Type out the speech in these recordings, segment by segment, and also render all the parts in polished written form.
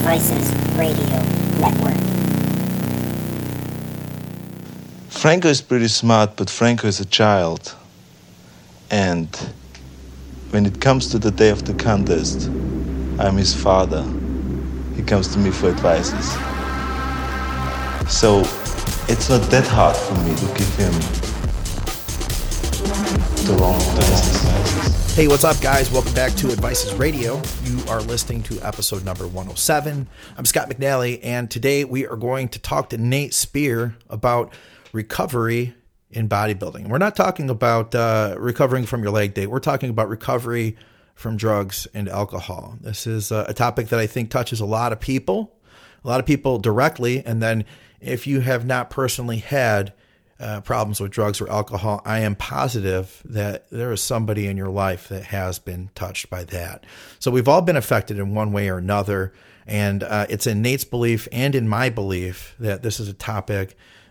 Advices Radio Network. Franco is pretty smart, but Franco is a child. And when it comes to the day of the contest, I'm his father. He comes to me for advices. So it's not that hard for me to give him the wrong advices. Hey, what's up, guys? Welcome back to Advices Radio. You are listening to episode number 107. I'm Scott McNally, and today we are going to talk to Nate Spear about recovery in bodybuilding. We're not talking about recovering from your leg day. We're talking about recovery from drugs and alcohol. This is a topic that I think touches a lot of people directly. And then if you have not personally had problems with drugs or alcohol, I am positive that there is somebody in your life that has been touched by that. So we've all been affected in one way or another. And it's in Nate's belief and in my belief that this is a topic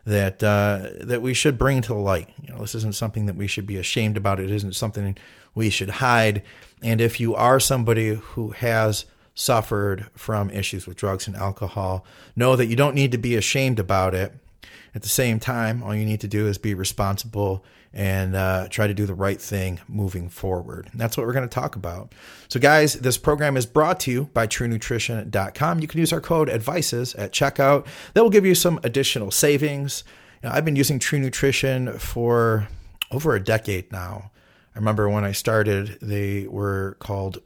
that we should bring to the light. You know, this isn't something that we should be ashamed about. It isn't something we should hide. And if you are somebody who has suffered from issues with drugs and alcohol, know that you don't need to be ashamed about it. At the same time, all you need to do is be responsible and try to do the right thing moving forward. And that's what we're going to talk about. So guys, this program is brought to you by TrueNutrition.com. You can use our code ADVICES at checkout. That will give you some additional savings. You know, I've been using True Nutrition for over a decade now. I remember when I started, they were called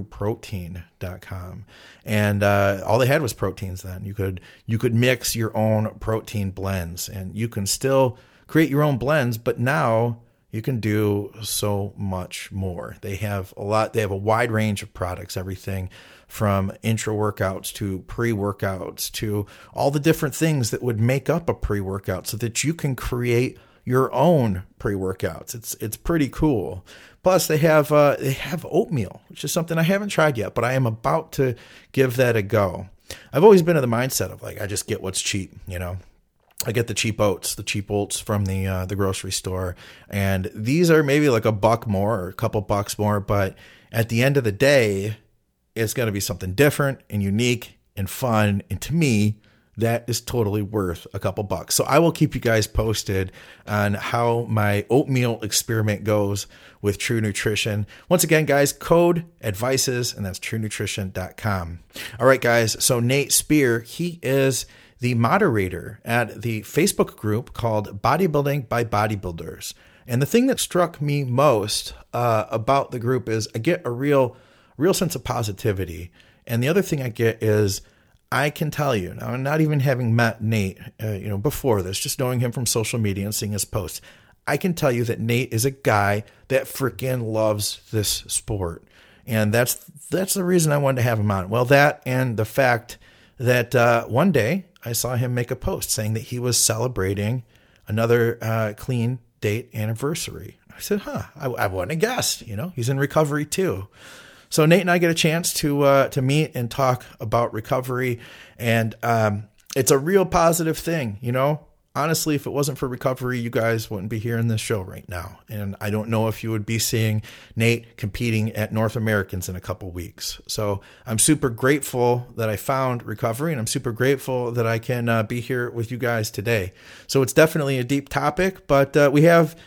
TrueProtein.com, and all they had was proteins then. You could mix your own protein blends, and you can still create your own blends, but now you can do so much more. They have a wide range of products, everything from intra workouts to pre-workouts to all the different things that would make up a pre-workout so that you can create your own pre-workouts. It's pretty cool. Plus they have oatmeal, which is something I haven't tried yet, but I am about to give that a go. I've always been in the mindset of like, I just get what's cheap, you know. I get the cheap oats from the grocery store, and these are maybe like $1 more or a couple bucks more, but at the end of the day, it's going to be something different and unique and fun, and to me, that is totally worth a couple bucks. So I will keep you guys posted on how my oatmeal experiment goes with True Nutrition. Once again, guys, code ADVICES, and that's TrueNutrition.com. All right, guys. So Nate Spear, he is the moderator at the Facebook group called Bodybuilding by Bodybuilders. And the thing that struck me most about the group is I get a real sense of positivity. And the other thing I get is I can tell you, now, not even having met Nate, before this, just knowing him from social media and seeing his posts, I can tell you that Nate is a guy that freaking loves this sport. And that's the reason I wanted to have him on. Well, that and the fact that one day I saw him make a post saying that he was celebrating another clean date anniversary. I said, I wouldn't have guessed, he's in recovery too. So Nate and I get a chance to meet and talk about recovery, and it's a real positive thing. Honestly, if it wasn't for recovery, you guys wouldn't be hearing this show right now. And I don't know if you would be seeing Nate competing at North Americans in a couple weeks. So I'm super grateful that I found recovery, and I'm super grateful that I can be here with you guys today. So it's definitely a deep topic, but we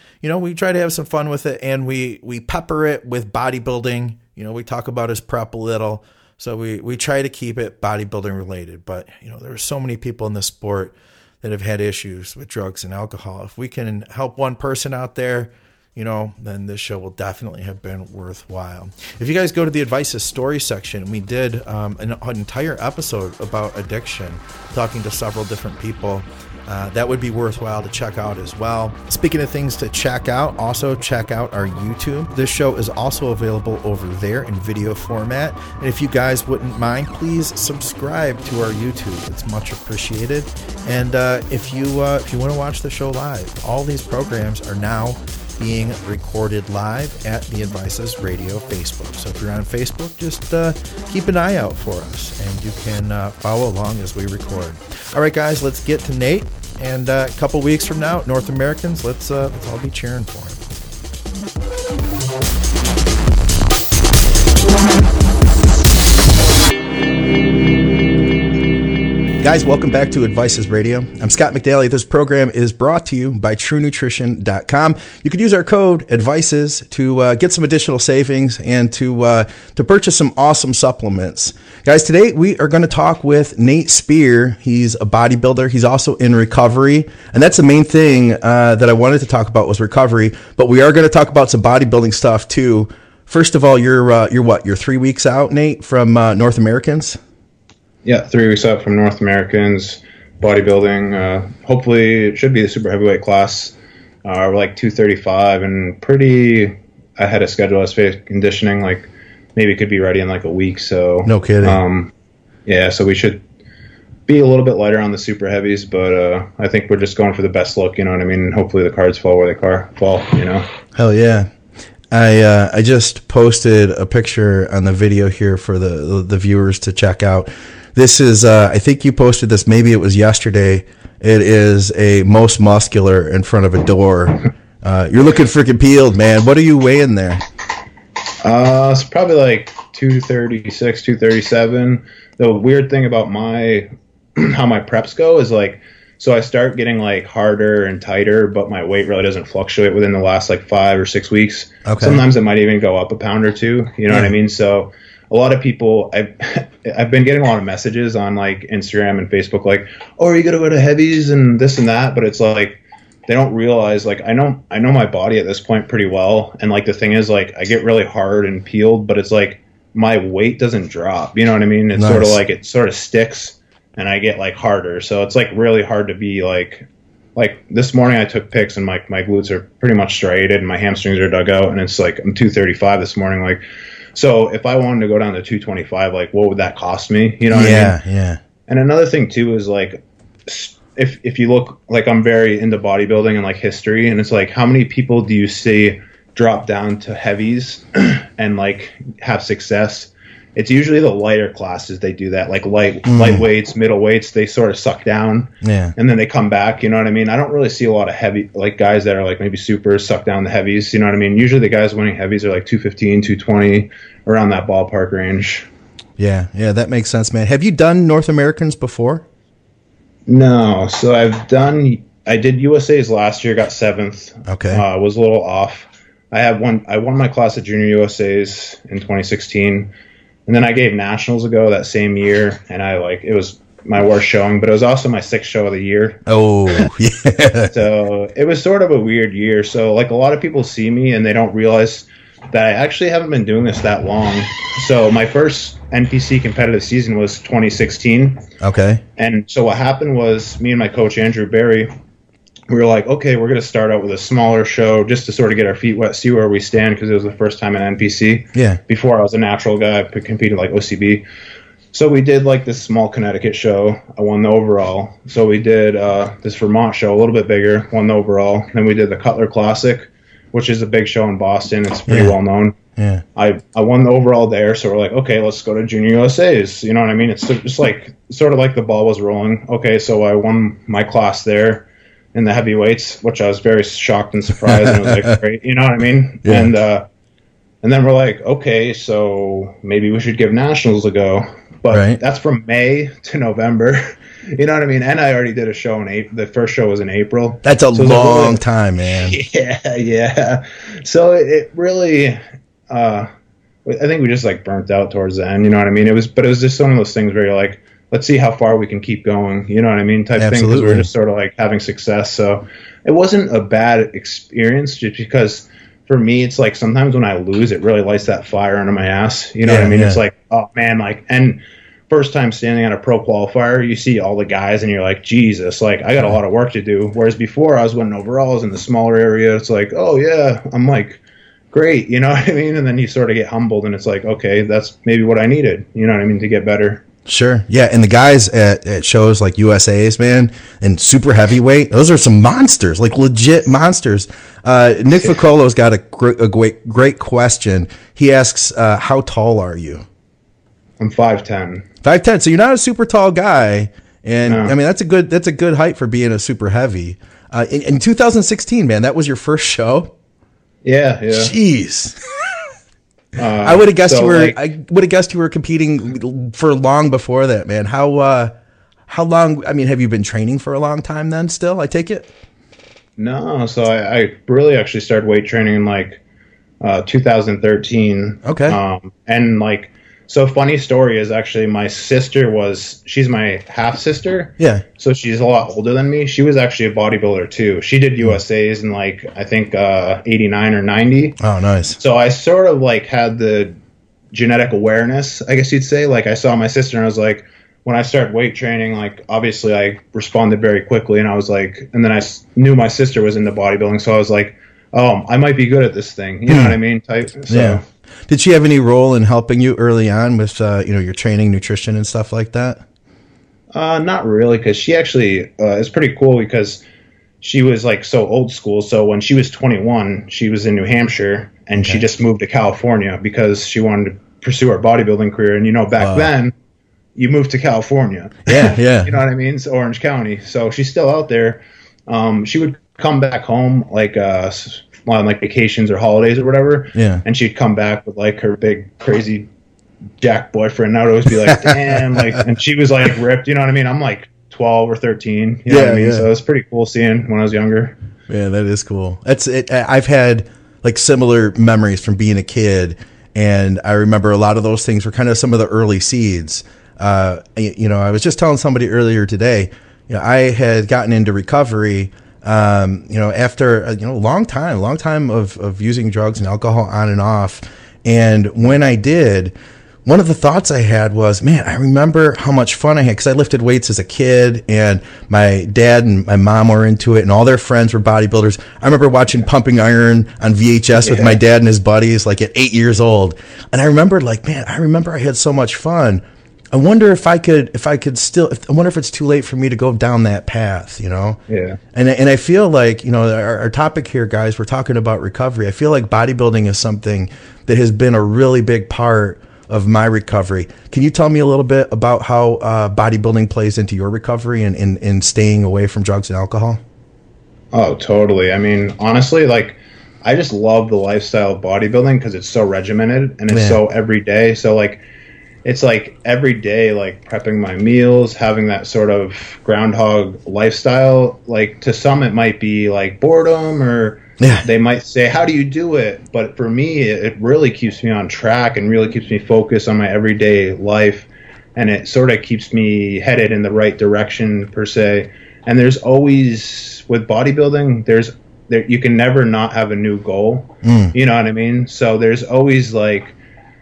try to have some fun with it, and we pepper it with bodybuilding. We talk about his prep a little. So we try to keep it bodybuilding related. But, there are so many people in this sport that have had issues with drugs and alcohol. If we can help one person out there, then this show will definitely have been worthwhile. If you guys go to the Advices story section, we did an entire episode about addiction, talking to several different people. That would be worthwhile to check out as well. Speaking of things to check out, also check out our YouTube. This show is also available over there in video format. And if you guys wouldn't mind, please subscribe to our YouTube. It's much appreciated. And if you want to watch the show live, all these programs are now being recorded live at the Advices Radio Facebook. So if you're on Facebook, just keep an eye out for us, and you can follow along as we record. All right, guys, let's get to Nate. And a couple weeks from now, North Americans, let's all be cheering for him. Guys, welcome back to Advices Radio. I'm Scott McDaly. This program is brought to you by TrueNutrition.com. You could use our code ADVICES to get some additional savings and to purchase some awesome supplements. Guys, today we are going to talk with Nate Spear. He's a bodybuilder. He's also in recovery, and that's the main thing that I wanted to talk about was recovery. But we are going to talk about some bodybuilding stuff too. First of all, you're what? You're 3 weeks out, Nate, from North Americans? Yeah, 3 weeks out from North Americans, bodybuilding. Hopefully, it should be the super heavyweight class. We're like 235 and pretty ahead of schedule as far as conditioning. Like maybe could be ready in like a week. So no kidding. Yeah, so we should be a little bit lighter on the super heavies, but I think we're just going for the best look. You know what I mean? Hopefully, the cards fall where they fall. You know? Hell yeah. I just posted a picture on the video here for the viewers to check out. This is, I think you posted this, maybe it was yesterday. It is a most muscular in front of a door. You're looking freaking peeled, man. What are you weighing there? It's probably like 236, 237. The weird thing about how my preps go is like, so I start getting like harder and tighter, but my weight really doesn't fluctuate within the last like 5 or 6 weeks. Okay. Sometimes it might even go up a pound or two. You know what I mean? So a lot of people, I've been getting a lot of messages on like Instagram and Facebook, like, oh, are you going to go to heavies and this and that? But it's like, they don't realize, like, I know my body at this point pretty well. And like, the thing is like, I get really hard and peeled, but it's like my weight doesn't drop. You know what I mean? It's sort of like, it sort of sticks and I get like harder. So it's like really hard to be like this morning I took pics and my glutes are pretty much striated and my hamstrings are dug out. And it's like, I'm 235 this morning. Like, so if I wanted to go down to 225, like what would that cost me? You know what I mean? Yeah. And another thing too is like, if you look, like I'm very into bodybuilding and like history, and it's like, how many people do you see drop down to heavies and like have success? It's usually the lighter classes they do that, like lightweights, middleweights, they sort of suck down and then they come back, you know what I mean? I don't really see a lot of heavy, like guys that are like maybe supers suck down the heavies, you know what I mean? Usually the guys winning heavies are like 215, 220, around that ballpark range. Yeah, that makes sense, man. Have you done North Americans before? No, so I did USA's last year, got 7th. Okay. Was a little off. I won my class at Junior USA's in 2016. And then I gave nationals a go that same year, and it was my worst showing, but it was also my 6th show of the year. Oh, yeah. So it was sort of a weird year. So like a lot of people see me and they don't realize that I actually haven't been doing this that long. So my first NPC competitive season was 2016. Okay. And so what happened was me and my coach, Andrew Barry, we were like, okay, we're going to start out with a smaller show just to sort of get our feet wet, see where we stand, because it was the first time in NPC. Yeah. Before I was a natural guy, I competed like OCB. So we did like this small Connecticut show. I won the overall. So we did this Vermont show, a little bit bigger, won the overall. Then we did the Cutler Classic, which is a big show in Boston. It's pretty well known. Yeah. I won the overall there, so we're like, okay, let's go to Junior USA's. You know what I mean? It's just like sort of like the ball was rolling. Okay, so I won my class there in the heavyweights, which I was very shocked and surprised. And I was like, great, you know what I mean? Yeah. And then we're like, okay, so maybe we should give nationals a go. But that's from May to November. You know what I mean? And I already did a show in April. The first show was in April. That's a long time, man. Yeah. So it really, I think we just like burnt out towards the end. You know what I mean? It was just one of those things where you're like, let's see how far we can keep going. You know what I mean? Type thing. Because we're just sort of like having success. So it wasn't a bad experience, just because for me, it's like sometimes when I lose, it really lights that fire under my ass. You know what I mean? It's like, oh man, like, and first time standing at a pro qualifier, you see all the guys and you're like, Jesus, like I got a lot of work to do. Whereas before I was winning overalls in the smaller area. It's like, oh yeah, I'm like, great. You know what I mean? And then you sort of get humbled and it's like, okay, that's maybe what I needed. You know what I mean? To get better. Sure. Yeah. And the guys at shows like USA's, man, and super heavyweight, those are some monsters, like legit monsters. Nick Ficolo's got a great question. He asks, how tall are you? I'm 5'10". 5'10". So you're not a super tall guy. And no. I mean, that's a good height for being a super heavy. In 2016, man, that was your first show. Yeah. Jeez. I would have guessed I would have guessed you were competing for long before that, man. How how long, I mean, have you been training for a long time then still, I take it? No, so I really actually started weight training in like 2013. Okay. And like, so funny story is actually my sister she's my half sister. Yeah. So she's a lot older than me. She was actually a bodybuilder too. She did USA's in like, I think 89 or 90. Oh, nice. So I sort of like had the genetic awareness, I guess you'd say. Like I saw my sister and I was like, when I started weight training, like obviously I responded very quickly, and I was like, and then I knew my sister was into bodybuilding, so I was like, oh, I might be good at this thing. You know what I mean? Type. So, yeah. Did she have any role in helping you early on with, your training, nutrition, and stuff like that? Not really, because she actually it's pretty cool because she was like so old school. So when she was 21, she was in New Hampshire, and she just moved to California because she wanted to pursue her bodybuilding career. And back then, you moved to California. Yeah, yeah. You know what I mean? It's Orange County. So she's still out there. She would come back home like on like vacations or holidays or whatever. Yeah. And she'd come back with like her big crazy jack boyfriend. And I would always be like, damn, like, and she was like ripped. You know what I mean? I'm like 12 or 13. You know what I mean? Yeah. So it was pretty cool seeing when I was younger. Yeah, that is cool. That's it. I've had like similar memories from being a kid, and I remember a lot of those things were kind of some of the early seeds. I was just telling somebody earlier today, I had gotten into recovery, after a long time of using drugs and alcohol on and off. And when I did, one of the thoughts I had was, man, I remember how much fun I had because I lifted weights as a kid, and my dad and my mom were into it, and all their friends were bodybuilders. I remember watching Pumping Iron on VHS with my dad and his buddies, like at 8 years old. And I remembered, like, man, I had so much fun. I wonder if I could still. I wonder if it's too late for me to go down that path. Yeah. And I feel like our topic here, guys, we're talking about recovery. I feel like bodybuilding is something that has been a really big part of my recovery. Can you tell me a little bit about how bodybuilding plays into your recovery and staying away from drugs and alcohol? Oh, totally. I mean, honestly, like, I just love the lifestyle of bodybuilding because it's so regimented and it's so everyday. So like, it's like every day, like prepping my meals, having that sort of groundhog lifestyle. Like to some, it might be like boredom, or they might say, how do you do it? But for me, it really keeps me on track and really keeps me focused on my everyday life. And it sort of keeps me headed in the right direction per se. And there's always, with bodybuilding, you can never not have a new goal. You know what I mean? So there's always like,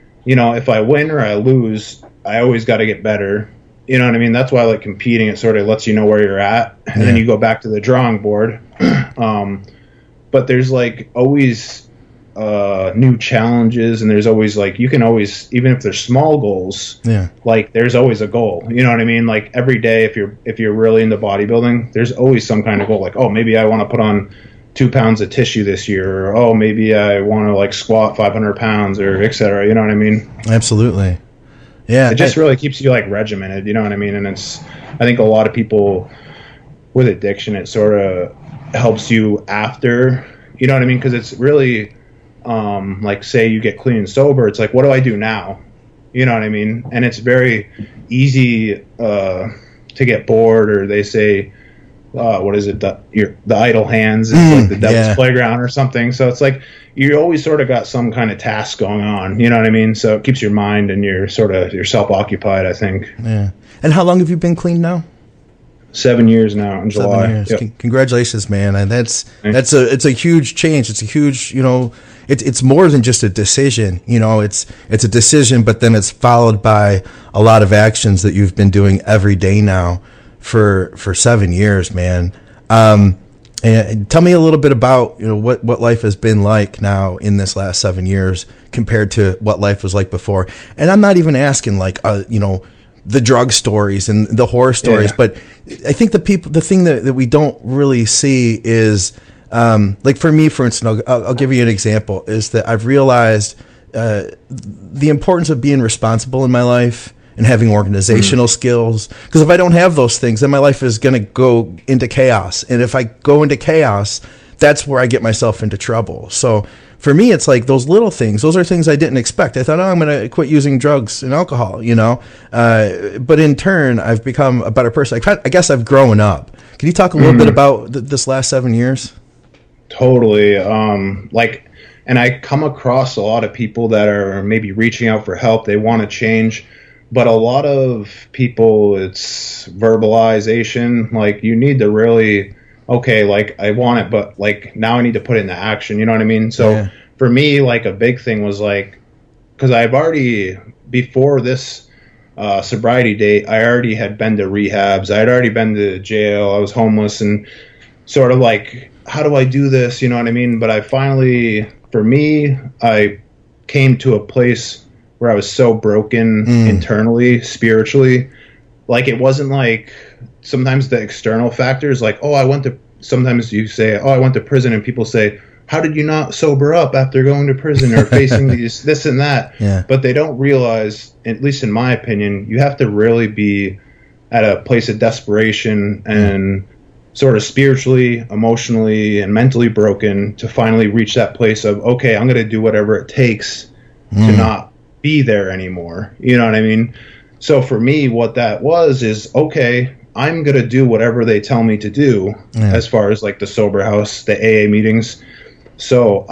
if I win or I lose, I always got to get better. You know what I mean? That's why I like competing. It sort of lets you know where you're at. And then you go back to the drawing board. But there's like always new challenges. And there's always like, you can always, even if there's small goals, like there's always a goal. You know what I mean? Like every day, if you're really into bodybuilding, there's always some kind of goal. Like, oh, maybe I want to put on 2 pounds of tissue this year, or oh, maybe I want to like squat 500 pounds, or et cetera. You know what I mean? Absolutely. Yeah. It just really keeps you like regimented, you know what I mean? And I think a lot of people with addiction, it sort of helps you after, you know what I mean? Because it's really, like say you get clean and sober, it's like, what do I do now? You know what I mean? And it's very easy to get bored, or they say, what is it? The idle hands is like the devil's playground or something. So it's like you always sort of got some kind of task going on. You know what I mean? So it keeps your mind and you're self-occupied, I think. Yeah. And how long have you been clean now? 7 years now in July. 7 years. Yep. Congratulations, man. And it's a huge change. It's a huge, it's more than just a decision. It's a decision, but then it's followed by a lot of actions that you've been doing every day now for 7 years, man. And tell me a little bit about what life has been like now in this last 7 years compared to what life was like before. And I'm not even asking like the drug stories and the horror stories, but I think the thing that we don't really see is like for me, for instance, I'll give you an example, is that I've realized the importance of being responsible in my life and having organizational skills. Because if I don't have those things, then my life is going to go into chaos. And if I go into chaos, that's where I get myself into trouble. So for me, it's like those little things. Those are things I didn't expect. I thought, I'm going to quit using drugs and alcohol, but in turn, I've become a better person. I guess I've grown up. Can you talk a little bit about this last 7 years? Totally. And I come across a lot of people that are maybe reaching out for help. They want to change, but a lot of people, it's verbalization. Like, you need to really, okay, like, I want it, but like, now I need to put it into action. You know what I mean? So for me, like, a big thing was like, because I've already, before this sobriety date, I already had been to rehabs. I had already been to jail. I was homeless, and sort of like, how do I do this? You know what I mean? But I finally, for me, I came to a place where I was so broken internally, spiritually. Like, it wasn't like sometimes the external factors, like, sometimes you say, I went to prison, and people say, how did you not sober up after going to prison or facing this and that? Yeah. But they don't realize, at least in my opinion, you have to really be at a place of desperation and sort of spiritually, emotionally, and mentally broken to finally reach that place of, okay, I'm going to do whatever it takes to not be there anymore. You know what I mean? So for me, what that was is, okay, I'm going to do whatever they tell me to do as far as like the sober house, the AA meetings. So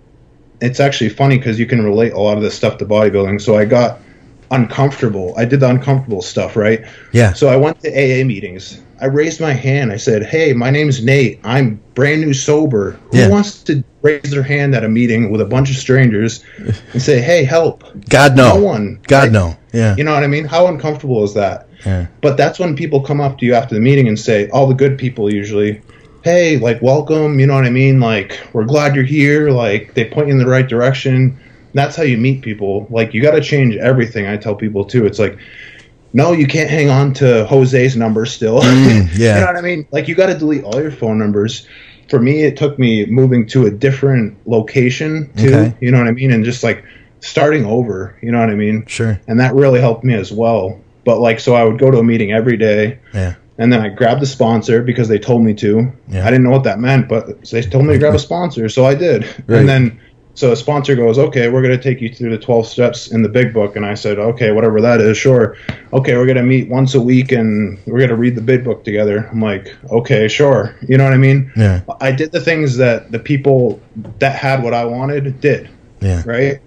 it's actually funny because you can relate a lot of this stuff to bodybuilding. So I got uncomfortable. I did the uncomfortable stuff, right? Yeah. So I went to AA meetings. I raised my hand. I said, hey, my name's Nate. I'm brand new sober. Who wants to raise their hand at a meeting with a bunch of strangers and say, hey, help? God, no. No one. God, right? no. Yeah. You know what I mean? How uncomfortable is that? Yeah. But that's when people come up to you after the meeting and say, all the good people usually, hey, like, welcome. You know what I mean? Like, we're glad you're here. Like, they point you in the right direction. That's how you meet people. Like, you got to change everything. I tell people too. It's like, no, you can't hang on to Jose's number still. Yeah. You know what I mean? Like, you got to delete all your phone numbers. For me, it took me moving to a different location too. Okay. You know what I mean? And just like starting over. You know what I mean? Sure. And that really helped me as well. But like, so I would go to a meeting every day. Yeah. And then I grabbed a sponsor because they told me to. Yeah. I didn't know what that meant, but they told me to grab a sponsor, so I did. Right. And then, so a sponsor goes, okay, we're going to take you through the 12 steps in the big book. And I said, okay, whatever that is, sure. Okay, we're going to meet once a week and we're going to read the big book together. I'm like, okay, sure. You know what I mean? Yeah. I did the things that the people that had what I wanted did. Yeah. Right?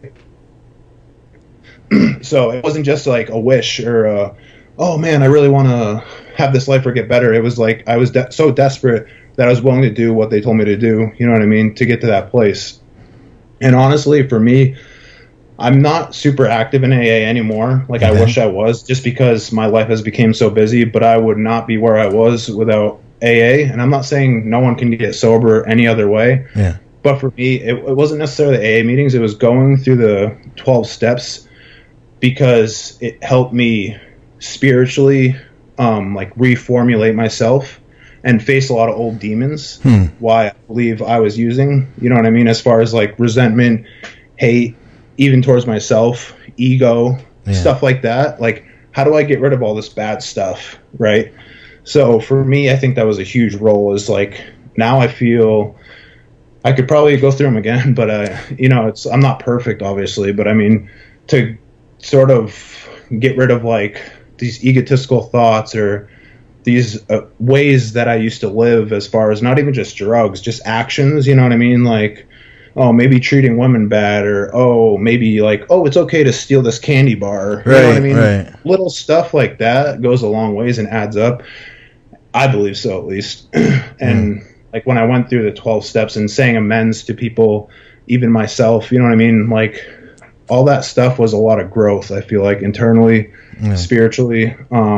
So it wasn't just like a wish or oh man, I really want to have this life or get better. It was like I was so desperate that I was willing to do what they told me to do, you know what I mean, to get to that place. And honestly, for me, I'm not super active in AA anymore. Like, I wish I was, just because my life has become so busy, but I would not be where I was without AA. And I'm not saying no one can get sober any other way. Yeah. But for me, it wasn't necessarily AA meetings. It was going through the 12 steps because it helped me spiritually like reformulate myself and face a lot of old demons. Why I believe I was using, you know what I mean, as far as like resentment, hate, even towards myself, ego, stuff like that. Like, how do I get rid of all this bad stuff, right? So for me, I think that was a huge role. Is like, now I feel I could probably go through them again, but you know, I'm not perfect, obviously, but I mean, to sort of get rid of like these egotistical thoughts or these ways that I used to live, as far as not even just drugs, just actions, you know what I mean? Like, oh, maybe treating women bad, or, oh, maybe like, oh, it's okay to steal this candy bar. You know what I mean? Right. Little stuff like that goes a long ways and adds up. I believe so, at least. And like, when I went through the 12 steps and saying amends to people, even myself, you know what I mean? Like, all that stuff was a lot of growth, I feel like, internally, spiritually.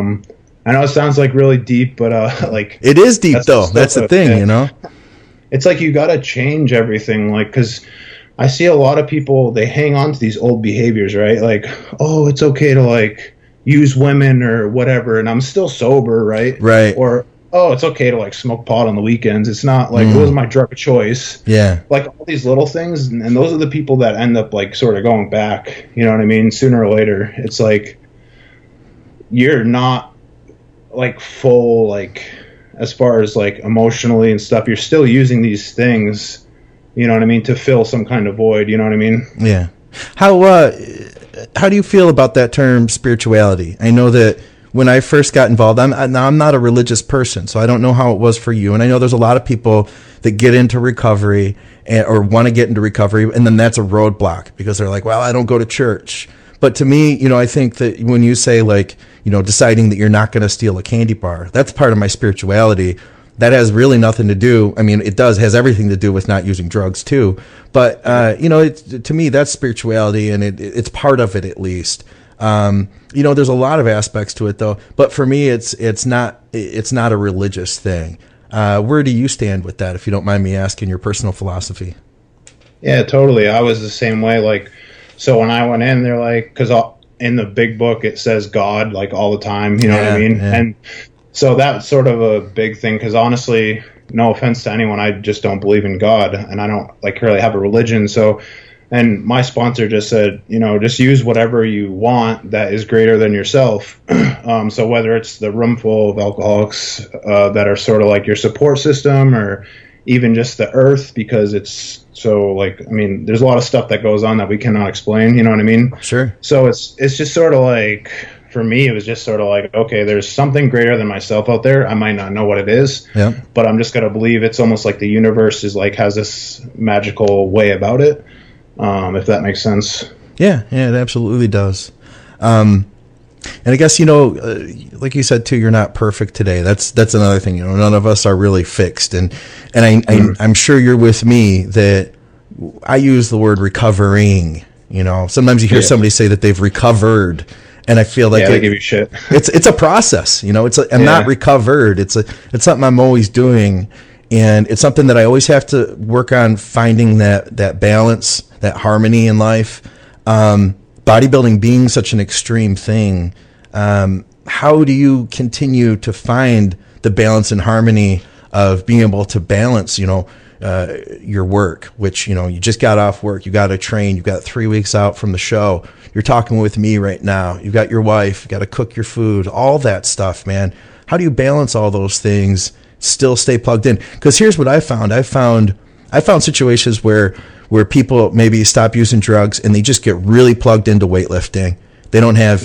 I know it sounds like really deep, but like, it is deep though. That's the thing, you know. It's like you got to change everything, like, because I see a lot of people, they hang on to these old behaviors, right? Like, oh, it's okay to like use women or whatever, and I'm still sober, right? Right. Or, oh, it's okay to like smoke pot on the weekends. It's not like it was my drug of choice. Yeah. Like, all these little things, and those are the people that end up like sort of going back. You know what I mean? Sooner or later, it's like you're not like full, like, as far as like emotionally and stuff, you're still using these things you know what I mean, to fill some kind of void, you know what I mean? Yeah. How do you feel about that term spirituality? I know that when I first got involved, I'm not a religious person, so I don't know how it was for you. And I know there's a lot of people that get into recovery or want to get into recovery, and then that's a roadblock because they're like, well, I don't go to church. But to me, you know, I think that when you say, like, you know, deciding that you're not going to steal a candy bar, that's part of my spirituality. That has really nothing to do. I mean, it has everything to do with not using drugs too. But, you know, to me, that's spirituality, and it's part of it at least. You know, there's a lot of aspects to it though. But for me, it's not a religious thing. Where do you stand with that, if you don't mind me asking your personal philosophy? Yeah, totally. I was the same way. Like, so when I went in, they're like, because in the big book it says God like all the time, you know what I mean? Yeah. And so that's sort of a big thing, because honestly, no offense to anyone, I just don't believe in God, and I don't like really have a religion. So, and my sponsor just said, you know, just use whatever you want that is greater than yourself. So whether it's the room full of alcoholics that are sort of like your support system, or even just the earth, because it's so, like, I mean, there's a lot of stuff that goes on that we cannot explain, you know what I mean? Sure. So it's just sort of like, for me, it was just sort of like, okay, there's something greater than myself out there. I might not know what it is, but I'm just going to believe it's almost like the universe is like, has this magical way about it. If that makes sense. Yeah, it absolutely does. And I guess, you know, like you said too, you're not perfect today. That's another thing. You know, none of us are really fixed, and I'm sure you're with me that I use the word recovering. You know, sometimes you hear somebody say that they've recovered, and I feel like they give you shit. It's a process. You know, I'm not recovered. It's something I'm always doing, and it's something that I always have to work on, finding that balance, that harmony in life. Bodybuilding being such an extreme thing, how do you continue to find the balance and harmony of being able to balance, you know, your work, which, you know, you just got off work, you got to train, you've got 3 weeks out from the show, you're talking with me right now, you've got your wife, you got to cook your food, all that stuff, man. How do you balance all those things, still stay plugged in? Because here's what I found. I found situations where people maybe stop using drugs and they just get really plugged into weightlifting. They don't have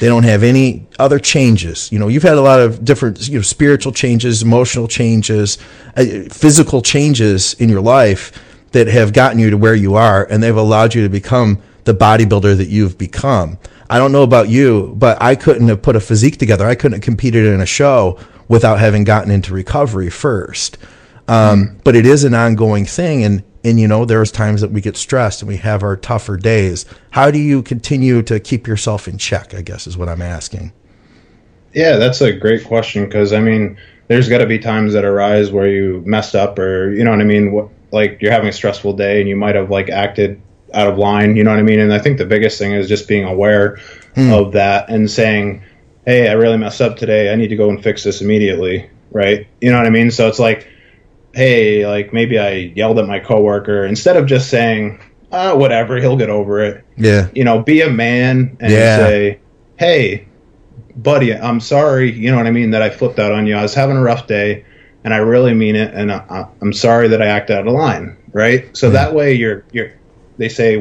any other changes. You know, you've had a lot of different, you know, spiritual changes, emotional changes, physical changes in your life that have gotten you to where you are, and they've allowed you to become the bodybuilder that you've become. I don't know about you, but I couldn't have put a physique together. I couldn't have competed in a show without having gotten into recovery first. But it is an ongoing thing, and you know, there's times that we get stressed and we have our tougher days. How do you continue to keep yourself in check, I guess, is what I'm asking. Yeah, that's a great question, because, I mean, there's got to be times that arise where you messed up, or, you know what I mean, like you're having a stressful day and you might have like acted out of line, you know what I mean? And I think the biggest thing is just being aware of that and saying, hey, I really messed up today. I need to go and fix this immediately, right? You know what I mean? So it's like, hey, like maybe I yelled at my coworker, instead of just saying, whatever, he'll get over it. Yeah. You know, be a man and say, hey, buddy, I'm sorry, you know what I mean, that I flipped out on you. I was having a rough day, and I really mean it, and I'm sorry that I acted out of line, right? So that way they say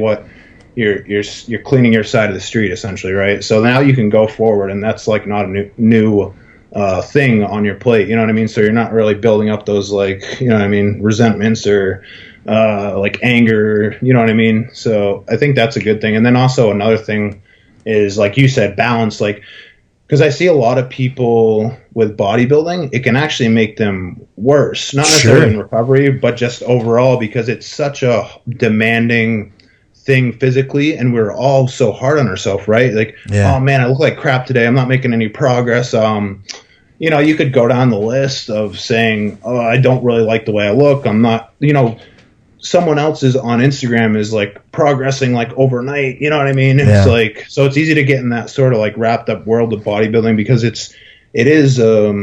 you're cleaning your side of the street, essentially, right? So now you can go forward, and that's like not a new thing on your plate, you know what I mean? So you're not really building up those, like, you know what I mean, resentments or like anger, you know what I mean? So I think that's a good thing. And then also another thing is, like you said, balance, like, because I see a lot of people with bodybuilding, it can actually make them worse, not necessarily in recovery, but just overall, because it's such a demanding thing physically, and we're all so hard on ourselves, right? Like, oh man, I look like crap today, I'm not making any progress. You know, you could go down the list of saying, oh, I don't really like the way I look, I'm not, you know, someone else is on Instagram is like progressing like overnight, you know what I mean? It's like, so it's easy to get in that sort of like wrapped up world of bodybuilding, because it is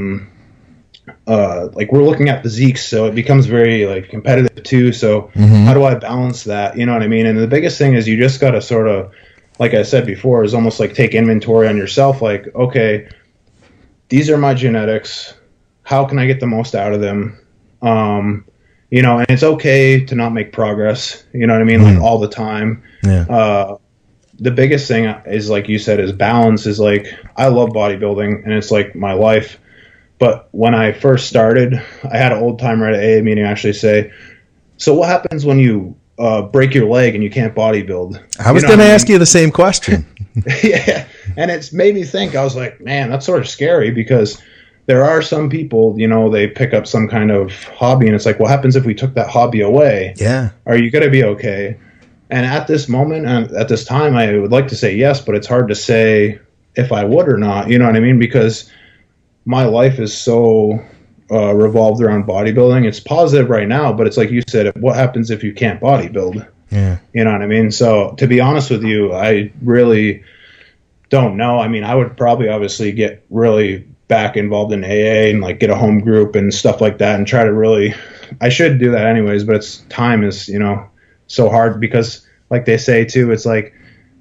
like we're looking at physiques, so it becomes very like competitive too. So how do I balance that? You know what I mean? And the biggest thing is you just got to sort of, like I said before, is almost like take inventory on yourself. Like, okay, these are my genetics. How can I get the most out of them? you know, and it's okay to not make progress, you know what I mean? Like all the time. Yeah. The biggest thing is, like you said, is balance. Is like, I love bodybuilding and it's like my life. But when I first started, I had an old timer at an AA meeting actually say, so what happens when you break your leg and you can't bodybuild? I was going to ask you the same question. Yeah. And it's made me think. I was like, man, that's sort of scary, because there are some people, you know, they pick up some kind of hobby and it's like, what happens if we took that hobby away? Yeah. Are you going to be okay? And at this moment, at this time, I would like to say yes, but it's hard to say if I would or not. You know what I mean? Because my life is so revolved around bodybuilding. It's positive right now, but it's like you said, what happens if you can't bodybuild? Yeah. You know what I mean? So to be honest with you, I really don't know. I mean, I would probably obviously get really back involved in AA and like get a home group and stuff like that and try to really, I should do that anyways, but it's time is, you know, so hard, because like they say too, it's like,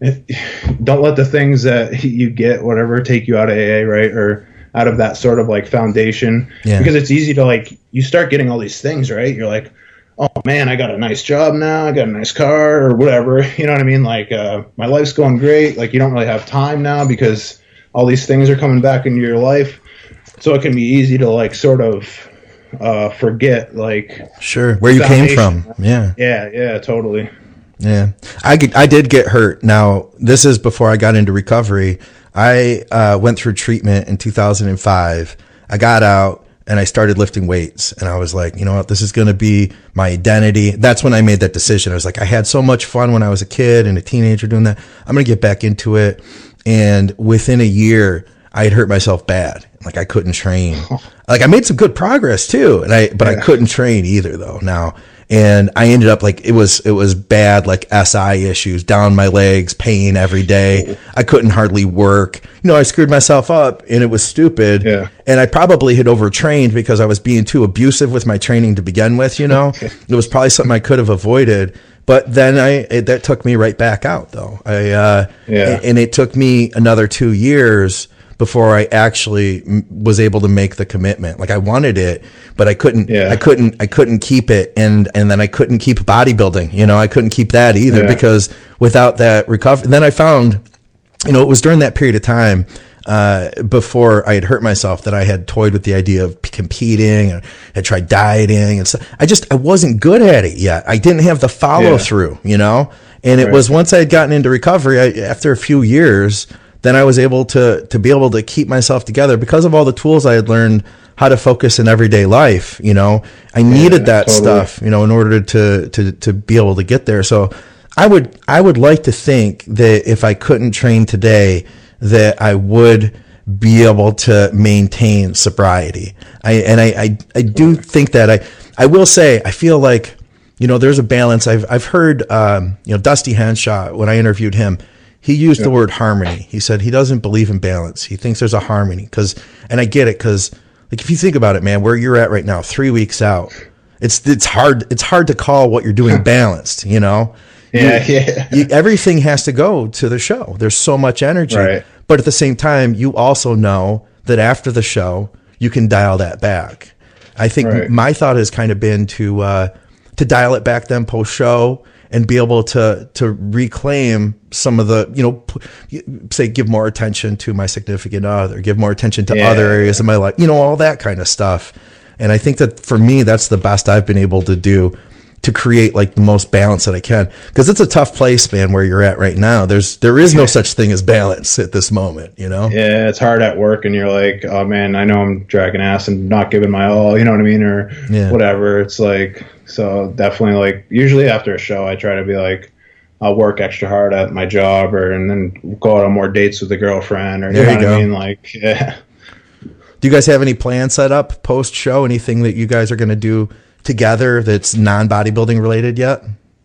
don't let the things that you get, whatever, take you out of AA, right? Or out of that sort of like foundation. Yeah. Because it's easy to like, you start getting all these things, right? You're like, oh man, I got a nice job now, I got a nice car or whatever. You know what I mean? Like, my life's going great. Like, you don't really have time now because all these things are coming back into your life. So it can be easy to like sort of forget, like, sure, where you came from. Yeah, totally. Yeah, I did get hurt. Now, this is before I got into recovery. I went through treatment in 2005. I got out and I started lifting weights, and I was like, you know what, this is going to be my identity. That's when I made that decision. I was like, I had so much fun when I was a kid and a teenager doing that. I'm going to get back into it. And within a year, I had hurt myself bad. Like, I couldn't train. Like, I made some good progress too, and I couldn't train either though now. And I ended up like, it was bad, like SI issues, down my legs, pain every day. I couldn't hardly work. You know, I screwed myself up, and it was stupid. Yeah. And I probably had overtrained because I was being too abusive with my training to begin with, you know. It was probably something I could have avoided. But then that took me right back out though. And it took me another 2 years before I actually was able to make the commitment. Like, I wanted it, but I couldn't. Yeah. I couldn't keep it, and then I couldn't keep bodybuilding. You know, I couldn't keep that either, because without that recovery, then I found, you know, it was during that period of time before I had hurt myself that I had toyed with the idea of competing and had tried dieting and stuff. I wasn't good at it yet. I didn't have the follow through, you know. And it was once I had gotten into recovery, after a few years, then I was able to be able to keep myself together because of all the tools I had learned how to focus in everyday life. You know, I needed that stuff, you know, in order to be able to get there. So I would like to think that if I couldn't train today, that I would be able to maintain sobriety. I do think that I will say, I feel like, you know, there's a balance. I've heard, you know, Dusty Henshaw, when I interviewed him, he used the word harmony. He said he doesn't believe in balance. He thinks there's a harmony. And I get it, because like, if you think about it, man, where you're at right now, 3 weeks out, it's hard to call what you're doing balanced, you know? Everything has to go to the show. There's so much energy. Right. But at the same time, you also know that after the show, you can dial that back. I think my thought has kind of been to dial it back then post-show, and be able to reclaim some of the, you know, say, give more attention to my significant other, give more attention to other areas of my life, you know, all that kind of stuff. And I think that for me, that's the best I've been able to do to create like the most balance that I can. Because it's a tough place, man, where you're at right now. There is no such thing as balance at this moment, you know? Yeah, it's hard at work, and you're like, oh man, I know I'm dragging ass and not giving my all, you know what I mean? Or whatever. It's like, so definitely, like, usually after a show, I try to be like, I'll work extra hard at my job, and then go out on more dates with a girlfriend, or you know what I mean? Like, yeah. Do you guys have any plans set up post show? Anything that you guys are going to do together that's non-bodybuilding related yet?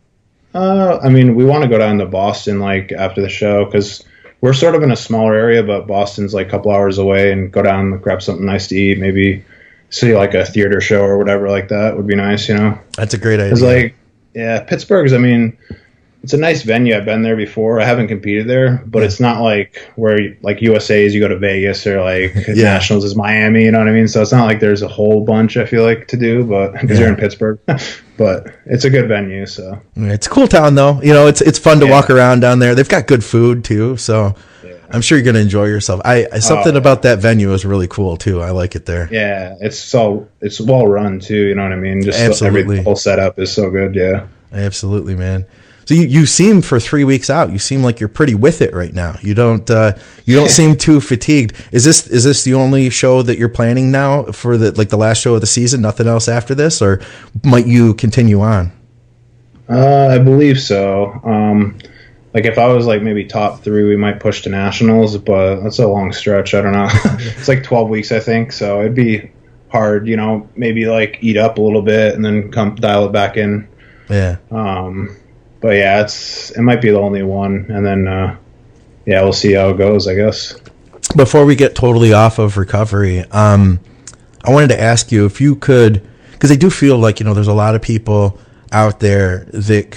I mean, we want to go down to Boston like after the show, because we're sort of in a smaller area, but Boston's like a couple hours away, and go down and grab something nice to eat, maybe see like a theater show or whatever like that would be nice, you know? That's a great idea. It's like, yeah, Pittsburgh's, I mean, it's a nice venue. I've been there before. I haven't competed there, but it's not like where like USA's you go to Vegas or like Nationals is Miami. You know what I mean? So it's not like there's a whole bunch I feel like to do, but because you're in Pittsburgh, but it's a good venue. So it's a cool town though. You know, it's fun to walk around down there. They've got good food too, so I'm sure you're gonna enjoy yourself. Something about that venue is really cool too. I like it there. Yeah, it's well run too. You know what I mean? Just absolutely, the whole setup is so good. Yeah, absolutely, man. So you seem for 3 weeks out, you seem like you're pretty with it right now. You don't seem too fatigued. Is this the only show that you're planning now for the last show of the season? Nothing else after this, or might you continue on? I believe so. Like if I was like maybe top 3, we might push to nationals, but that's a long stretch. I don't know. It's like 12 weeks, I think. So it'd be hard, you know, maybe like eat up a little bit and then come dial it back in. Yeah. But yeah, it might be the only one, and then we'll see how it goes, I guess. Before we get totally off of recovery, I wanted to ask you if you could, because I do feel like, you know, there's a lot of people out there that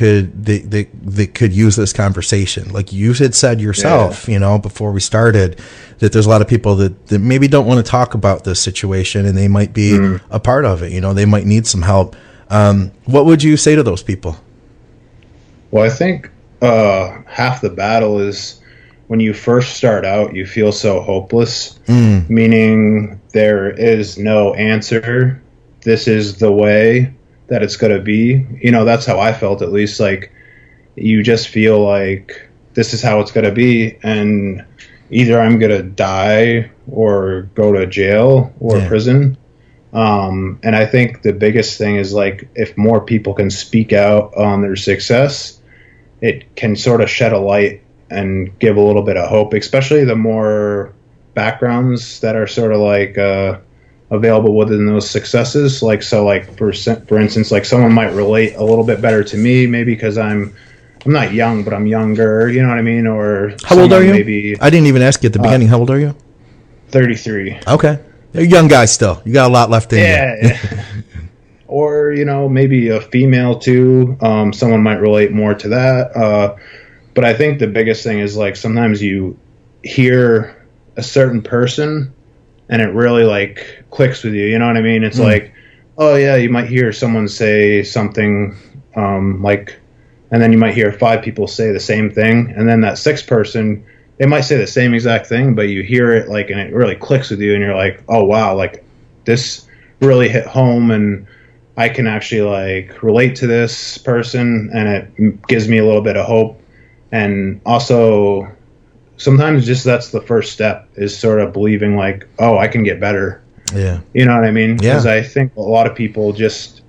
could use this conversation. Like you had said yourself, you know, before we started, that there's a lot of people that maybe don't want to talk about this situation, and they might be a part of it. You know, they might need some help. What would you say to those people? Well, I think half the battle is when you first start out, you feel so hopeless, meaning there is no answer. This is the way that it's going to be. You know, that's how I felt, at least. Like, you just feel like this is how it's going to be, and either I'm going to die or go to jail or prison. And I think the biggest thing is, like, if more people can speak out on their success, it can sort of shed a light and give a little bit of hope, especially the more backgrounds that are sort of like available within those successes. Like, so like for instance, like someone might relate a little bit better to me, maybe because I'm not young, but I'm younger, you know what I mean? Or how old are you? Maybe I didn't even ask you at the beginning. How old are you? 33. Okay. You're a young guy still. You got a lot left in you. Yeah. Or, you know, maybe a female too. Someone might relate more to that. But I think the biggest thing is, like, sometimes you hear a certain person and it really, like, clicks with you. You know what I mean? It's like, oh, yeah, you might hear someone say something like, and then you might hear 5 people say the same thing. And then that 6th person, they might say the same exact thing, but you hear it, like, and it really clicks with you. And you're like, oh, wow, like, this really hit home, and I can actually, like, relate to this person, and it gives me a little bit of hope. And also, sometimes just that's the first step, is sort of believing, like, oh, I can get better. Yeah. You know what I mean? Yeah. Because I think a lot of people just,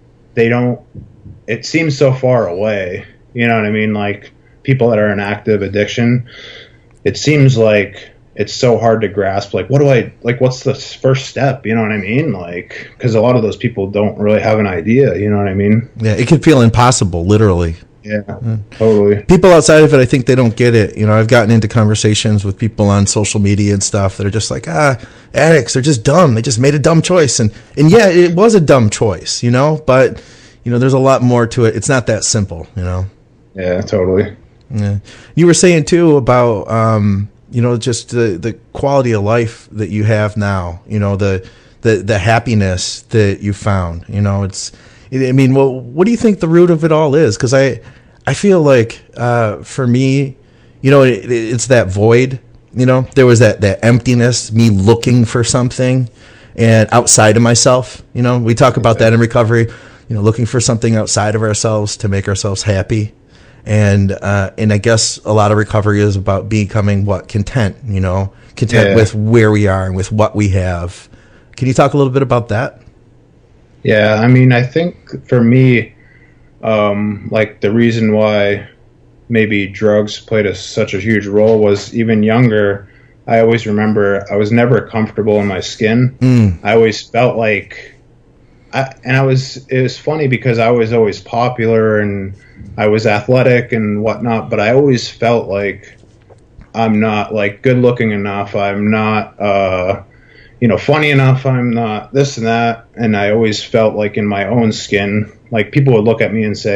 it seems so far away. You know what I mean? Like, people that are in active addiction, it seems like it's so hard to grasp, like, what's the first step? You know what I mean? Like, because a lot of those people don't really have an idea, you know what I mean? Yeah, it can feel impossible, literally. Yeah, totally. People outside of it, I think they don't get it. You know, I've gotten into conversations with people on social media and stuff that are just like, addicts are just dumb. They just made a dumb choice. And yeah, it was a dumb choice, you know, but, you know, there's a lot more to it. It's not that simple, you know? Yeah, totally. Yeah. You were saying too about, you know, just the quality of life that you have now, you know, the happiness that you found, you know, I mean, well, what do you think the root of it all is? Because I feel like, for me, you know, it's that void, you know, there was that emptiness, me looking for something and outside of myself, you know, we talk about that in recovery, you know, looking for something outside of ourselves to make ourselves happy. And I guess a lot of recovery is about becoming content, you know, with where we are and with what we have. Can you talk a little bit about that? Yeah, I mean, I think for me, like, the reason why maybe drugs played such a huge role was, even younger, I always remember I was never comfortable in my skin. I always felt like, it was funny because I was always popular and I was athletic and whatnot, but I always felt like I'm not, like, good looking enough. I'm not, you know, funny enough. I'm not this and that. And I always felt like in my own skin, like, people would look at me and say,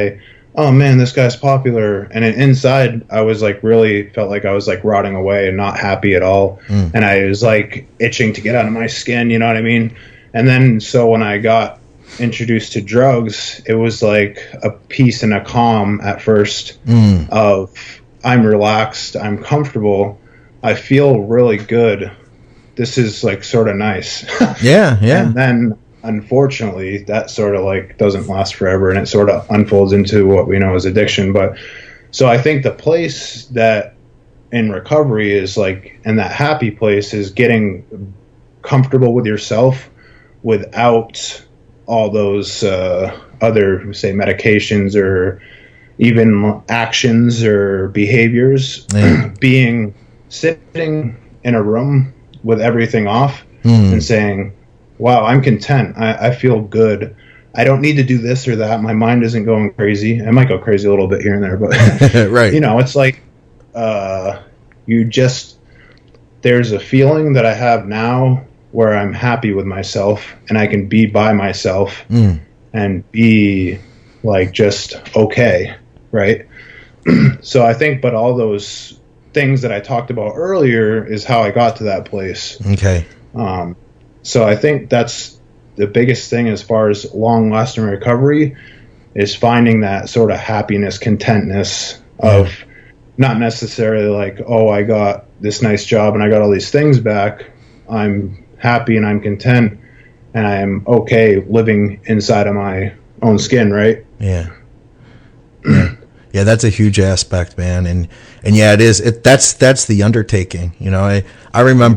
oh man, this guy's popular. And then inside, I was like, really felt like I was like rotting away and not happy at all. And I was like itching to get out of my skin, you know what I mean? And then, so when I got introduced to drugs, it was like a peace and a calm at first of I'm relaxed, I'm comfortable, I feel really good. This is like sort of nice. Yeah. And then unfortunately that sort of like doesn't last forever, and it sort of unfolds into what we know as addiction. But so I think the place that in recovery is like, and that happy place is getting comfortable with yourself without all those other, say, medications or even actions or behaviors. Being sitting in a room with everything off and saying, wow, I'm content. I feel good. I don't need to do this or that. My mind isn't going crazy. It might go crazy a little bit here and there, but Right. you know, it's like there's a feeling that I have now where I'm happy with myself and I can be by myself and be like just okay, right? So I think, but all those things that I talked about earlier is how I got to that place. Okay. So I think that's the biggest thing as far as long-lasting recovery is finding that sort of happiness, contentness of not necessarily like, oh, I got this nice job and I got all these things back. I'm happy and I'm content and I'm okay living inside of my own skin, right? Yeah. Yeah, that's a huge aspect, man. And yeah, it is. That's the undertaking. You know, I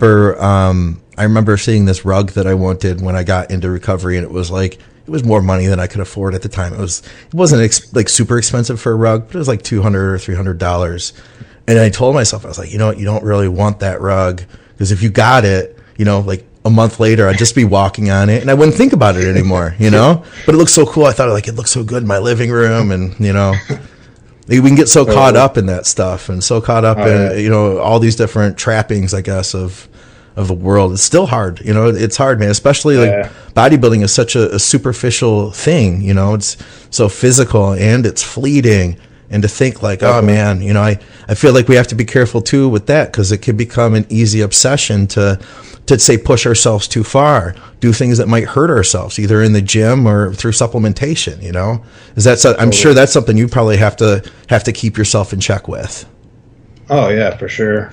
remember seeing this rug that I wanted when I got into recovery, and it was more money than I could afford at the time. It wasn't like super expensive for a rug, but it was like $200 or $300. And I told myself, I was like, you know what, you don't really want that rug, because if you got it, you know, like a month later, I'd just be walking on it and I wouldn't think about it anymore, you know. But it looked so cool. I thought like it looked so good in my living room, and you know. We can get so caught up in that stuff and so caught up in, you know, all these different trappings, I guess, of the world. It's still hard. You know, it's hard, man, especially like bodybuilding is such a superficial thing. You know, it's so physical and it's fleeting. And to think like, oh man, you know, I feel like we have to be careful too with that, because it could become an easy obsession to say push ourselves too far, do things that might hurt ourselves, either in the gym or through supplementation. You know, is that I'm sure that's something you probably have to keep yourself in check with. Oh yeah, for sure.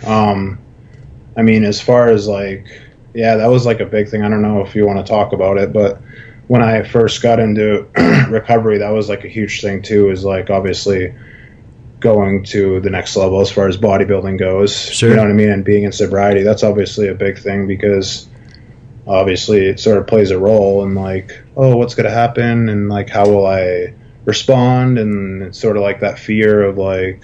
I mean, as far as like, yeah, that was like a big thing. I don't know if you want to talk about it, but when I first got into recovery, that was like a huge thing too, is like obviously going to the next level as far as bodybuilding goes. Sure. You know what I mean? And being in sobriety, that's obviously a big thing, because obviously it sort of plays a role in like, oh, what's going to happen and like how will I respond, and it's sort of like that fear of like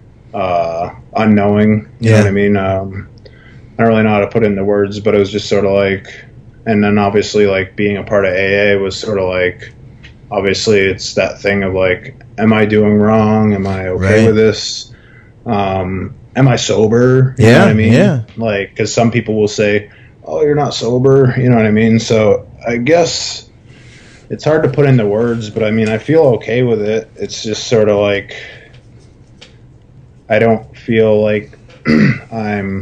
unknowing. You know what I mean? I don't really know how to put it into words, but it was just sort of like, and then obviously like being a part of AA was sort of like, obviously it's that thing of like, am I doing wrong? Am I okay with this? Am I sober? You know what I mean? Yeah. Like, because some people will say, oh, you're not sober. You know what I mean? So I guess it's hard to put into words, but I mean, I feel okay with it. It's just sort of like, I don't feel like I'm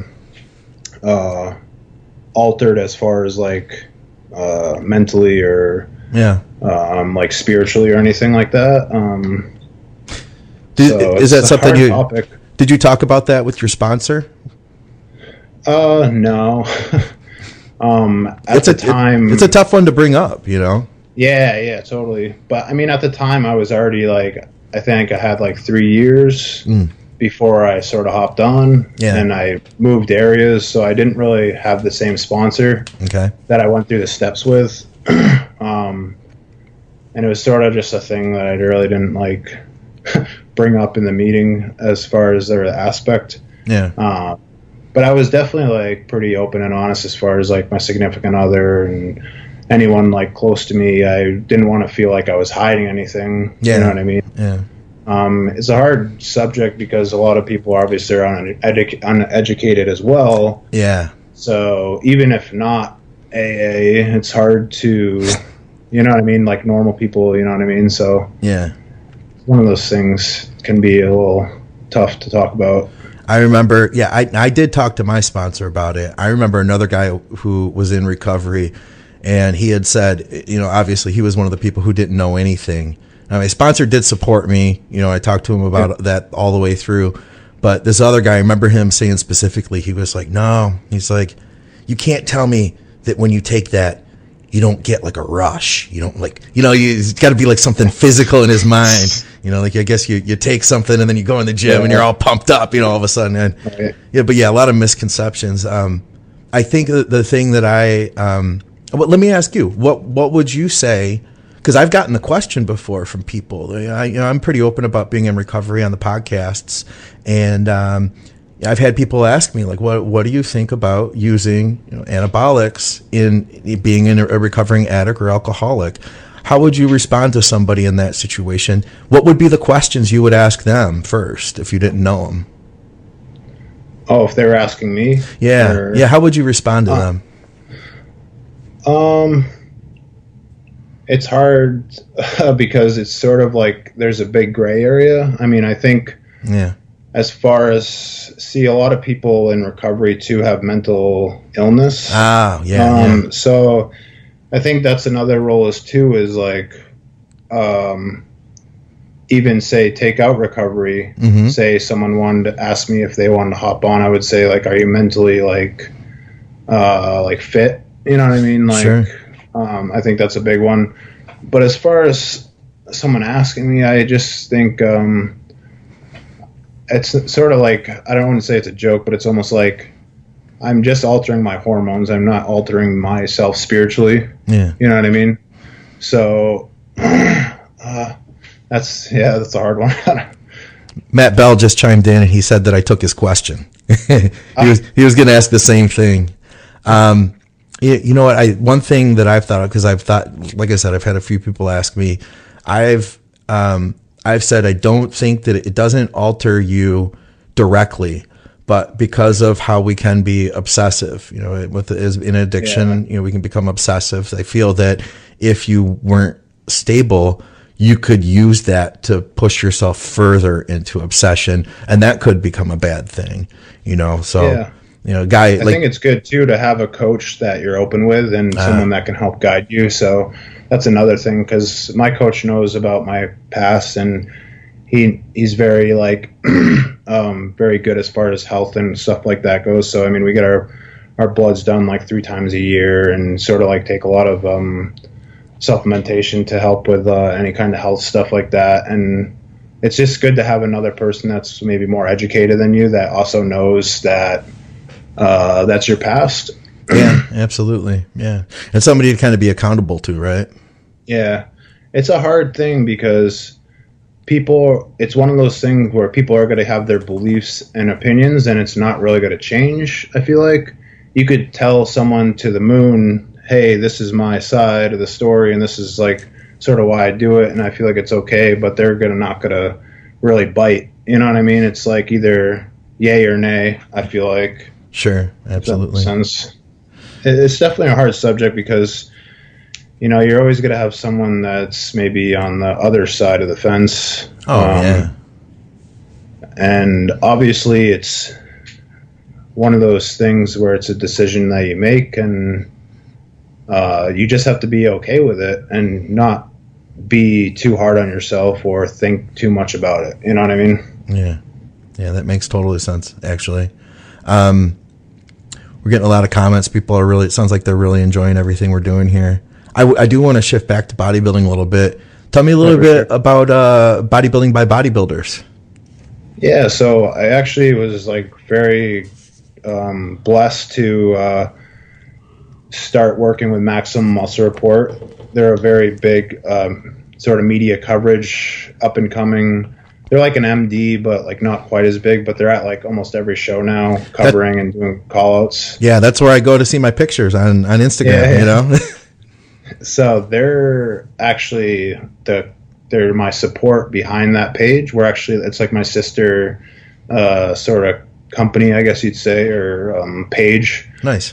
altered as far as like mentally or like spiritually or anything like that. Is that something did you talk about that with your sponsor? No. At the time, it's a tough one to bring up, you know? Yeah, totally. But I mean, at the time I was already like, I think I had like 3 years before I sort of hopped on, and I moved areas, so I didn't really have the same sponsor that I went through the steps with. And it was sort of just a thing that I really didn't like bring up in the meeting as far as their aspect. But I was definitely like pretty open and honest as far as like my significant other and anyone like close to me. I didn't want to feel like I was hiding anything. You know what I mean? It's a hard subject because a lot of people obviously are uneducated as well. So even if not AA, it's hard to, you know what I mean? Like normal people, you know what I mean? So one of those things can be a little tough to talk about. I remember, I did talk to my sponsor about it. I remember another guy who was in recovery, and he had said, obviously he was one of the people who didn't know anything. Now, my sponsor did support me. I talked to him about that all the way through. But this other guy, I remember him saying specifically, he was like, no, he's like, you can't tell me that when you take that, you don't get like a rush. You don't it's got to be like something physical in his mind. Like I guess you take something and then you go in the gym and you're all pumped up, all of a sudden. And, a lot of misconceptions. I think the thing that let me ask you, what would you say? Because I've gotten the question before from people. I'm pretty open about being in recovery on the podcasts, and I've had people ask me like, what do you think about using anabolics in being in a recovering addict or alcoholic? How would you respond to somebody in that situation? What would be the questions you would ask them first if you didn't know them? Oh, if they were asking me? Yeah. How would you respond to them? It's hard because it's sort of like there's a big gray area. I mean, I think as far as a lot of people in recovery too have mental illness. So I think that's another role is like, even say take out recovery, say someone wanted to ask me if they wanted to hop on, I would say like, are you mentally like fit? You know what I mean? Like, sure. I think that's a big one. But as far as someone asking me, I just think it's sort of like, I don't want to say it's a joke, but it's almost like I'm just altering my hormones. I'm not altering myself spiritually. Yeah. You know what I mean? So that's a hard one. Matt Bell just chimed in and he said that I took his question. he was going to ask the same thing. You know what? One thing that I've thought of, because I've thought, like I said, I've had a few people ask me. I've said I don't think that it doesn't alter you directly, but because of how we can be obsessive, in addiction, we can become obsessive. I feel that if you weren't stable, you could use that to push yourself further into obsession, and that could become a bad thing. So. Yeah. I think it's good too to have a coach that you're open with and someone that can help guide you. So that's another thing, because my coach knows about my past, and he's very very good as far as health and stuff like that goes. So I mean, we get our bloods done like 3 times a year, and sort of like take a lot of supplementation to help with any kind of health stuff like that. And it's just good to have another person that's maybe more educated than you that also knows that that's your past. Yeah, absolutely. Yeah. And somebody to kind of be accountable to, right? Yeah. It's a hard thing because it's one of those things where people are going to have their beliefs and opinions, and it's not really going to change. I feel like you could tell someone to the moon, hey, this is my side of the story, and this is like sort of why I do it, and I feel like it's okay, but they're not going to really bite. You know what I mean? It's like either yay or nay, I feel like. Sure, absolutely. It's definitely a hard subject because, you're always going to have someone that's maybe on the other side of the fence. Yeah. And obviously it's one of those things where it's a decision that you make, and you just have to be okay with it and not be too hard on yourself or think too much about it. You know what I mean? Yeah. Yeah, that makes totally sense, actually. We're getting a lot of comments. People it sounds like they're really enjoying everything we're doing here. I do want to shift back to bodybuilding a little bit. Tell me a little bit about bodybuilding by bodybuilders. Yeah, so I actually was very blessed to start working with Maximum Muscle Report. They're a very big sort of media coverage, up and coming. They're like an MD, but not quite as big, but they're at almost every show now, covering and doing call outs. Yeah, that's where I go to see my pictures on Instagram, So they're actually they're my support behind that page. It's like my sister sort of company, I guess you'd say, or page. Nice.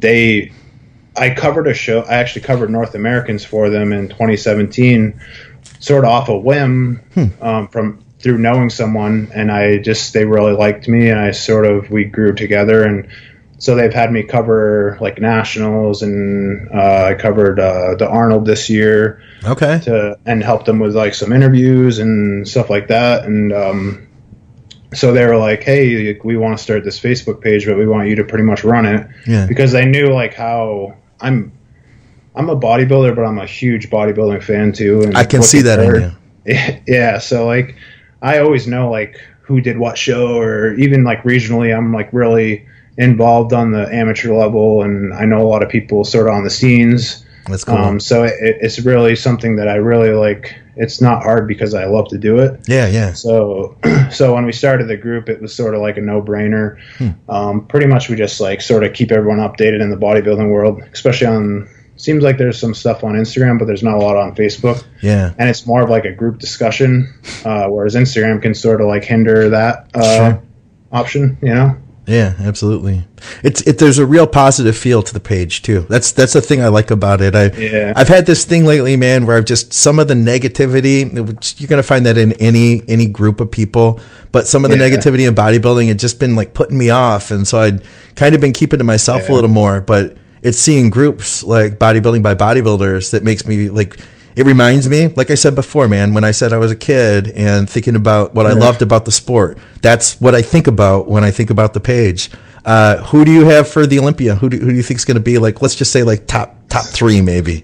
I covered a show. I actually covered North Americans for them in 2017. sort of off a whim from through knowing someone, and they really liked me, and we grew together, and so they've had me cover like nationals, and I covered the Arnold this year. Okay. And helped them with like some interviews and stuff like that, and so they were like, hey, we want to start this Facebook page, but we want you to pretty much run it. Yeah. Because they knew like how I'm a bodybuilder, but I'm a huge bodybuilding fan too. And I can see that in you. Yeah. So like, I always know like who did what show, or even like regionally, I'm like really involved on the amateur level, and I know a lot of people sort of on the scenes. That's cool. So it's really something that I really like. It's not hard because I love to do it. Yeah. So when we started the group, it was sort of like a no-brainer. Pretty much we just like sort of keep everyone updated in the bodybuilding world, especially seems like there's some stuff on Instagram, but there's not a lot on Facebook. Yeah. And it's more of like a group discussion, whereas Instagram can sort of like hinder that option, you know? Yeah, absolutely. There's a real positive feel to the page too. That's the thing I like about it. I've had this thing lately, man, where I've just some of the negativity. You're gonna find that in any group of people, but some of the negativity in bodybuilding had just been like putting me off, and so I'd kind of been keeping to myself a little more. But it's seeing groups like Bodybuilding by Bodybuilders that makes me like. It reminds me, like I said before, man, when I said I was a kid and thinking about what I loved about the sport, that's what I think about when I think about the page. Who do you have for the Olympia? Who do you think is going to be like, let's just say like top three, maybe?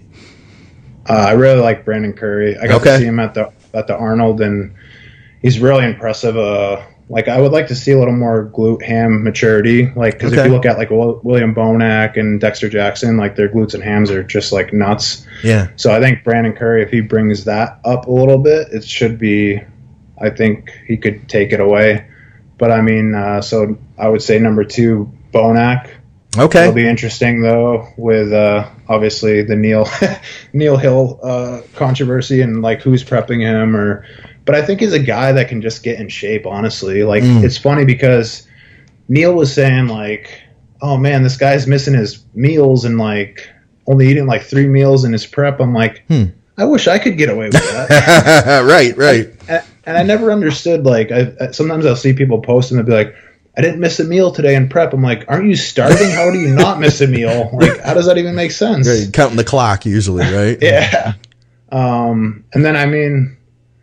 I really like Brandon Curry. I got to see him at the Arnold, and he's really impressive. Like I would like to see a little more glute ham maturity, like because if you look at like William Bonac and Dexter Jackson, like their glutes and hams are just like nuts. Yeah. So I think Brandon Curry, if he brings that up a little bit, it should be. I think he could take it away. But I mean, so I would say number 2, Bonac. Okay. It'll be interesting though with obviously the Neil Hill controversy and like who's prepping him But I think he's a guy that can just get in shape, honestly. Like, it's funny because Neil was saying, like, oh, man, this guy's missing his meals and, like, only eating, like, 3 meals in his prep. I'm like, I wish I could get away with that. Right. And I never understood, like, sometimes I'll see people post and they'll be like, I didn't miss a meal today in prep. I'm like, aren't you starving? How do you not miss a meal? Like, how does that even make sense? Right, counting the clock usually, right? Yeah. And then, I mean...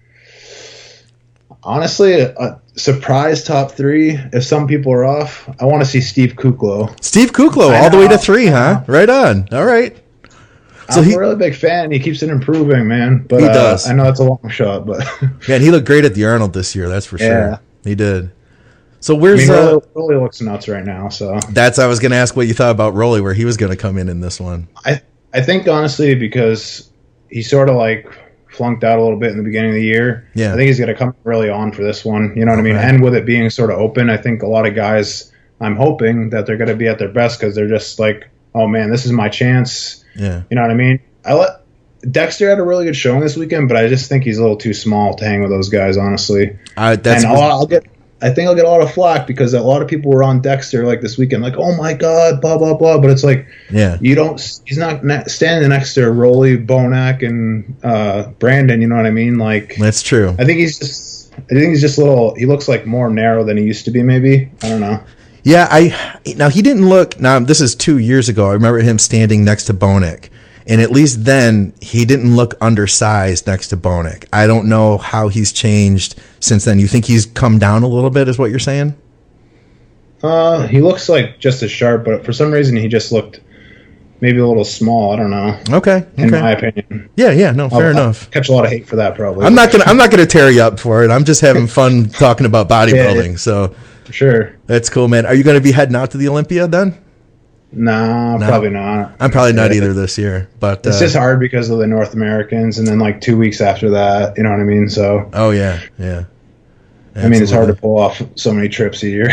Honestly, a surprise top 3. If some people are off, I want to see Steve Kuklo. Steve Kuklo, all the way to 3, huh? Right on. All right. So I'm a really big fan. He keeps it improving, man. But he does. I know it's a long shot, but man, he looked great at the Arnold this year. That's for sure. He did. So where's Rolly looks nuts right now. So I was going to ask what you thought about Rolly, where he was going to come in this one. I think honestly because he sort of like flunked out a little bit in the beginning of the year. Yeah. I think he's going to come early on for this one. You know what I mean? And with it being sort of open, I think a lot of guys, I'm hoping that they're going to be at their best because they're just like, oh man, this is my chance. Yeah. You know what I mean? Dexter had a really good showing this weekend, but I just think he's a little too small to hang with those guys, honestly. I think I'll get a lot of flack because a lot of people were on Dexter like this weekend, like, oh my God, blah, blah, blah. But it's like, he's not standing next to Rolly, Bonac, and Brandon, you know what I mean? Like, that's true. I think he's just a little, he looks like more narrow than he used to be, maybe. I don't know. Yeah, now he didn't look, this is 2 years ago. I remember him standing next to Bonac. And at least then, he didn't look undersized next to Bonac. I don't know how he's changed since then. You think he's come down a little bit, is what you're saying? He looks like just as sharp, but for some reason he just looked maybe a little small. I don't know. Okay. In my opinion. Yeah. No, fair enough. I'll catch a lot of hate for that, probably. I'm not gonna tear you up for it. I'm just having fun talking about bodybuilding. So sure, that's cool, man. Are you going to be heading out to the Olympia then? No, probably not. I'm probably not either this year, but it's just hard because of the North Americans, and then like 2 weeks after that, you know what I mean? So. Oh yeah. Absolutely. I mean, it's hard to pull off so many trips a year.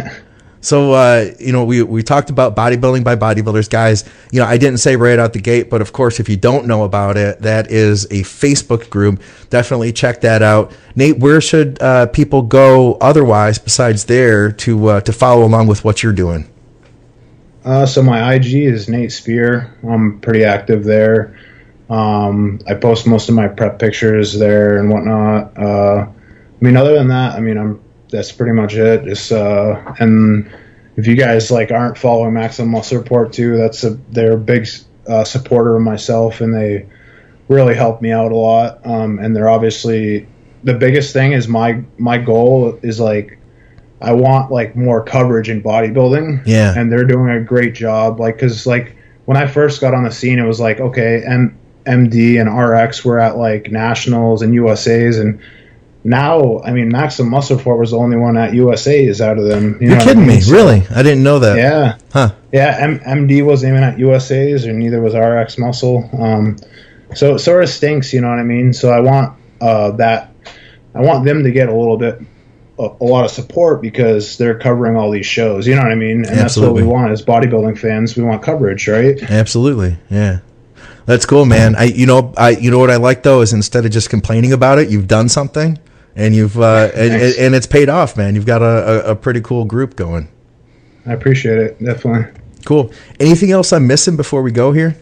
So, we talked about Bodybuilding by Bodybuilders, guys. I didn't say right out the gate, but of course, if you don't know about it, that is a Facebook group. Definitely check that out. Nate, where should people go otherwise besides there to follow along with what you're doing? So my IG is Nate Spear. I'm pretty active there. I post most of my prep pictures there and whatnot. I mean, other than that, I mean, that's pretty much it. Just and if you guys like aren't following Maximum Muscle Report too, they're a big supporter of myself, and they really help me out a lot. And they're obviously the biggest thing is my goal is like I want like more coverage in bodybuilding. Yeah. And they're doing a great job. Like, cause like when I first got on the scene, it was like, okay, MD and RX were at like nationals and USAs, and now, I mean, Maximum Muscle Report was the only one at USAs out of them. You're kidding me? So, really? I didn't know that. Yeah. Huh. Yeah, MD wasn't even at USAs, and neither was RX Muscle. So it sort of stinks, you know what I mean? So I want I want them to get a lot of support because they're covering all these shows, you know what I mean? And that's what we want as bodybuilding fans. We want coverage, right? Absolutely. Yeah. That's cool, man. You know what I like though is instead of just complaining about it, you've done something, and you've and it's paid off, man. You've got a pretty cool group going. I appreciate it, definitely. Cool. Anything else I'm missing before we go here?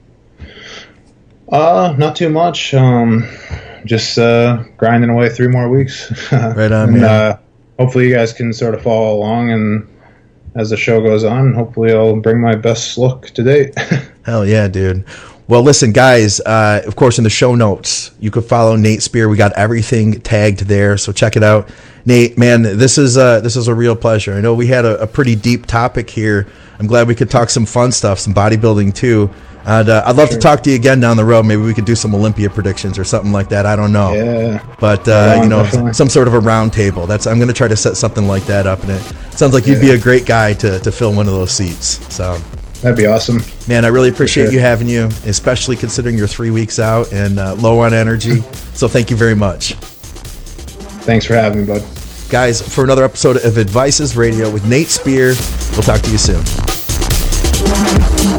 Not too much. Just grinding away 3 more weeks. Right on, and, man. Hopefully you guys can sort of follow along, and as the show goes on, hopefully I'll bring my best look to date. Hell yeah, dude. Well, listen, guys, of course, in the show notes, you could follow Nate Spear. We got everything tagged there, so check it out. Nate, man, this is a real pleasure. I know we had a pretty deep topic here. I'm glad we could talk some fun stuff, some bodybuilding too. And I'd love to talk to you again down the road. Maybe we could do some Olympia predictions or something like that. I don't know. Yeah. But, Definitely. some sort of a round table. I'm going to try to set something like that up. And it sounds like you'd be a great guy to fill one of those seats. So that'd be awesome. Man, I really appreciate you having you, especially considering you're 3 weeks out and low on energy. So thank you very much. Thanks for having me, bud. Guys, for another episode of Advices Radio with Nate Spear, we'll talk to you soon.